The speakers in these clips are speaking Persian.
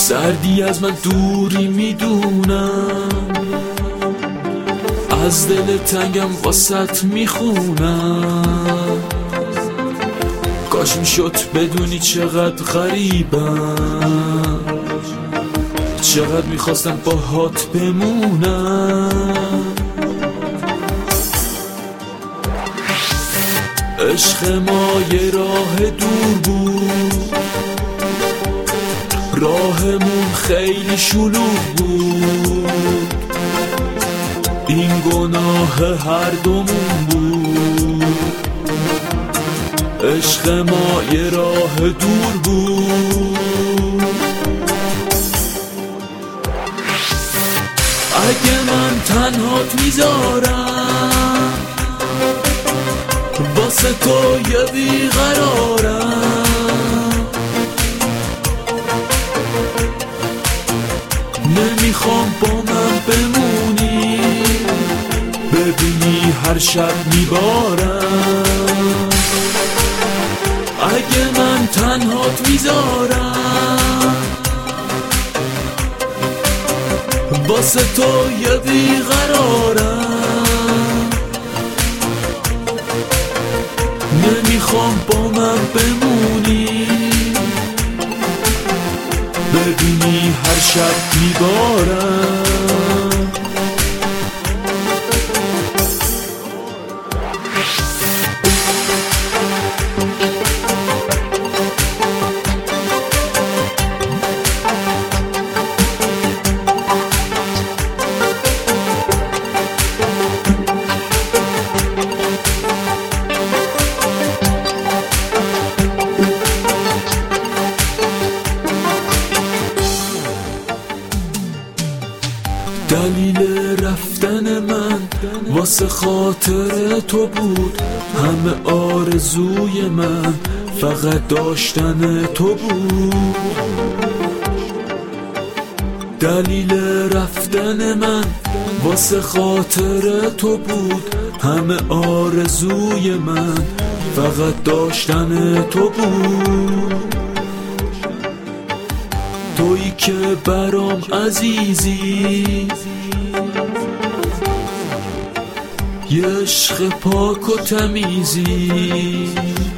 سردی از من دوری میدونم، از دل تنگم واسط میخونم. کاش میشد بدونی چقدر غریبم، چقدر میخواستم باهات بمونم. عشق ما یه راه دور بود، راهمون خیلی شلوغ بود. این گناه هر دومون بود. عشق ما یه راه دور بود. اگه من تنهات میذارم، واسه تو یه بیقرارم. نمیخوام با من بمونی، ببینی هر شب میبارم. اگه من تنهات میذارم، واسه تو یه بیقرارم. نمیخوام با من بمونی، ببینی هر شب میبارم. دلیل رفتن من واسه خاطر تو بود، همه آرزوی من فقط داشتن تو بود. دلیل رفتن من واسه خاطر تو بود، همه آرزوی من فقط داشتن تو بود. تویی که برام عزیزی، یه عشق پاک و تمیزی.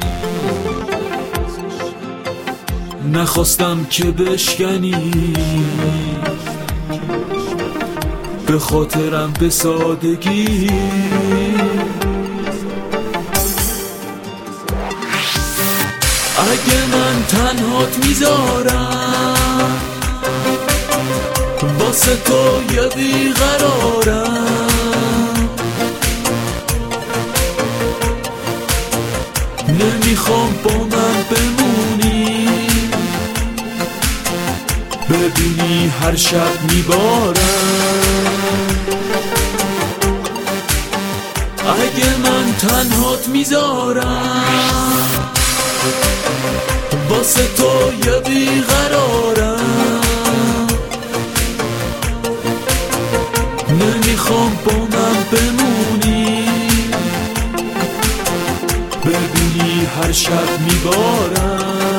نخواستم که بشکنی، به خاطرم به سادگی. اگه من تنهات میذارم، واسه تو یه بیقرارم. نمیخوام با من بمونی، ببینی هر شب میبارم. اگه من تنهات میذارم، واسه تو یه بیقرارم. نمیخوام با من بمونی، ببینی هر شب میبارم.